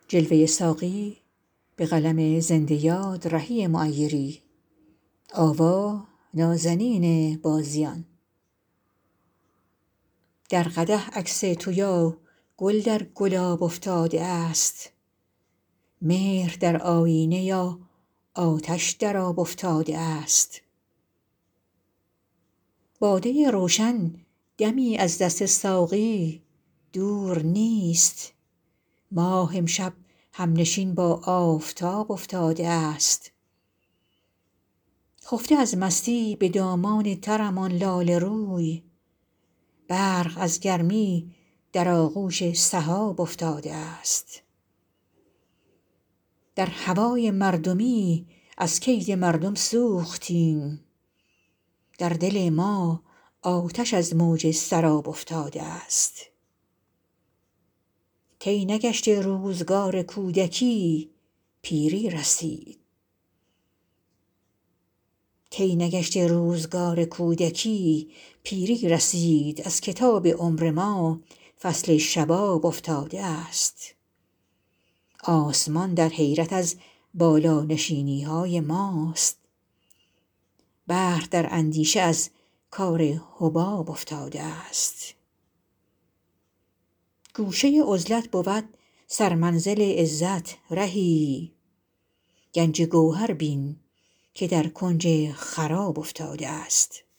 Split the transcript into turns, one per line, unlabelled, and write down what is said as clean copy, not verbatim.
جلوه ساقی به قلم زنده یاد رهی معیری. آوا نازنین بازیان. در قدح عکس تو یا گل در گلاب افتاده است، مهر در آیینه یا آتش در آب افتاده است. باده روشن دمی از دست ساقی دور نیست، ماه امشب همنشین با آفتاب افتاده است. خفته از مستی به دامان ترم آن لاله روی، برق از گرمی در آغوش سحاب افتاده است. در هوای مردمی از کید مردم سوختیم، در دل ما آتش از موج سراب افتاده است. طی نگشته روزگار کودکی پیری رسید، از کتاب عمر ما فصل شباب افتاده است. آسمان در حیرت از بالانشینی های ماست، بحر در اندیشه از کار حباب افتاده است. گوشه عزلت بود سرمنزل عزت رهی، گنج گوهر بین که در کنج خراب افتاده است.